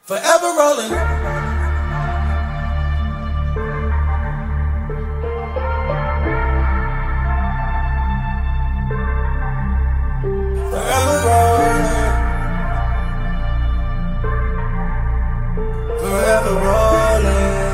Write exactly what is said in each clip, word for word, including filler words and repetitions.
Forever rolling. Forever rolling. Forever rolling.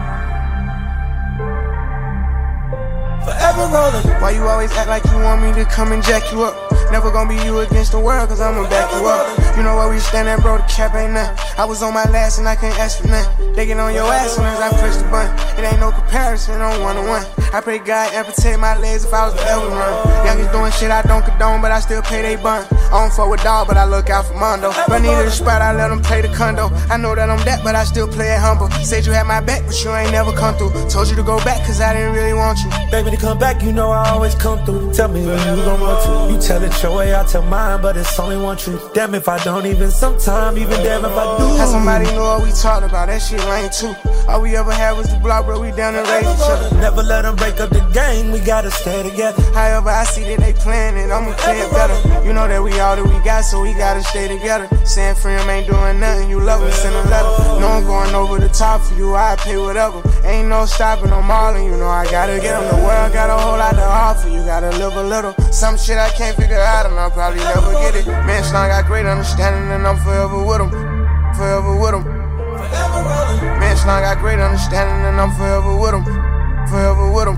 Forever rolling. Why you always act like you want me to come and jack you up? Never gonna be you against the world, cause I'ma back you up. You know where we stand at, bro, the cap ain't nothing. I was on my last and I can't ask for nothing. They get on your ass soon as I push the button. It ain't no comparison on one-on-one. I pray God amputate my legs if I was to ever run. Youngest doing shit I don't condone, but I still pay they bun. I don't fuck with dog, but I look out for Mondo. If I needed a spot, I let them play the condo. I know that I'm that, but I still play it humble. Said you had my back, but you ain't never come through. Told you to go back, cause I didn't really want you. Baby, to come back, you know I always come through. Tell me when you gon' want to. You tell it your way, I tell mine, but it's only one truth. Damn if I don't, even sometime, even damn if I do. How somebody know what we talked about, that shit lame too. All we ever had was the block, bro, we down and raise each other. Never let them break up the game, we gotta stay together. However, I see that they playing it, I'ma play it better. You know that we all that we got, so we gotta stay together. Saying Freem ain't doing nothing, you love him, send a letter. No, I'm going over the top for you, I pay whatever. Ain't no stopping, I'm all in, you know I gotta get them. The world got a whole lot to offer, you gotta live a little. Some shit I can't figure out, and I'll probably never get it. Man, Slong got great understanding, and I'm forever with him. Forever with him. Forever rolling. Man, Slong got great understanding, and I'm forever with him. Forever with him.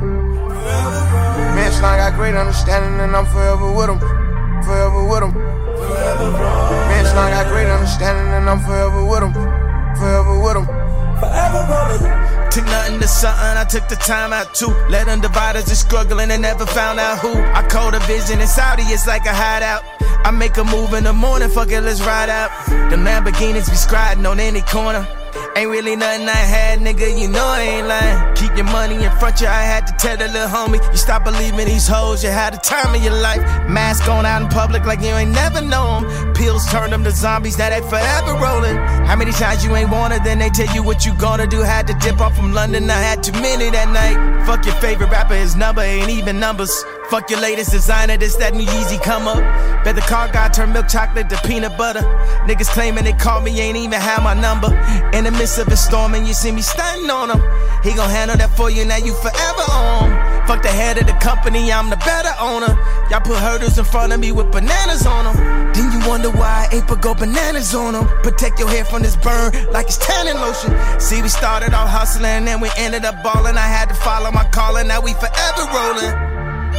Man, Slong got great understanding, and I'm forever with him. Forever with him. Man, Slong got great understanding, and I'm forever with him. Forever with him. Forever rolling. Took nothing to something, I took the time out too. Let them divide us, just struggling and never found out who. I called a vision in Saudi, it's like a hideout. I make a move in the morning, fuck it, let's ride out. The Lamborghinis be scribing on any corner. Ain't really nothing I had, nigga, you know I ain't lying. Keep your money in front of you, I had to tell the little homie. You stop believing these hoes, you had the time of your life. Mask on out in public like you ain't never known. Pills turn them to zombies, now they forever rolling. How many times you ain't wanted, then they tell you what you gonna do. Had to dip off from London, I had too many that night. Fuck your favorite rapper, his number ain't even numbers. Fuck your latest designer, this that new Yeezy come up. Bet the car guy turned milk chocolate to peanut butter. Niggas claiming they called me, ain't even have my number. In the midst of a storm and you see me stunting on him. He gon' handle that for you, now you forever on. Fuck the head of the company, I'm the better owner. Y'all put hurdles in front of me with bananas on them. Then you wonder why I ain't put go bananas on them. Protect your hair from this burn like it's tanning lotion. See, we started off hustling and then we ended up balling. I had to follow my calling, now we forever rolling.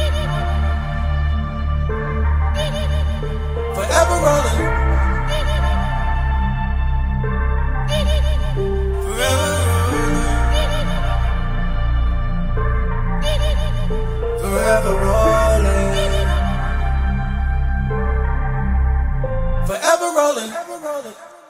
Forever rolling. Forever rolling. Forever rolling. Forever rolling.